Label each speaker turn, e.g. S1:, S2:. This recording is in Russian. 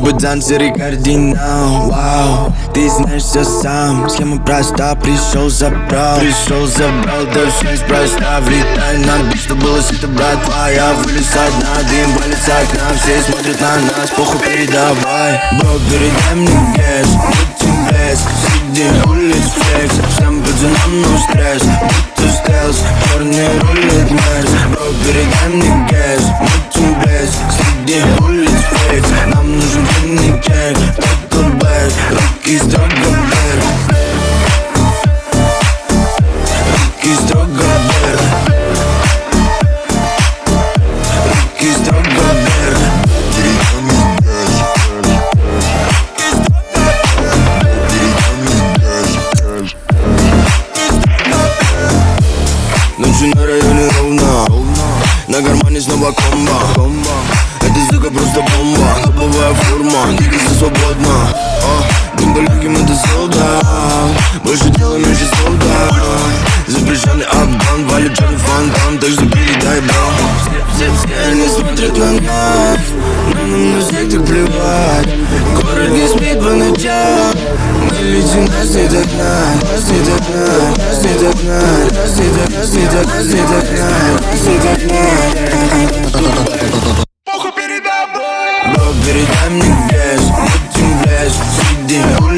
S1: бы танцы и кардинал. Вау, ты знаешь все сам. Схема проста, пришел, забрал. Да все неспроста. Влетай на бит, что было сито, братва. Я вылез со дна, дым валит с окна. Все смотрят на нас, похуй передавай. Бро, передай мне кэш, будем блеск. Среди улиц флекс, всем пацанам no стресс. Будто стелс, черный рулит мерз. Бро, передай мне кэш, будем блеск. Среди улиц флекс, нам нужен длинный чек. Только блэк, руки строго вверх. Руки строго вверх. Руки строго вверх. Ночью на районе ровно, на кармане снова комбо. Эта сука просто бомба, топовая форма, двигайся свободно. Дым далеким это солдат, больше дела, меньше солдат. Запрещенный обгон, валит черный фонтан, так что передай, бро. Все они смотрят на нас, но нам на всех так плевать. Город не спит по ночам, мы летим, нас не догнать. Нас не догнать, нас не догнать, нас не догнать, нас не догнать, нас не догнать, нас не догнать. Бро, передай мне кэш, будем блеск. Среди улиц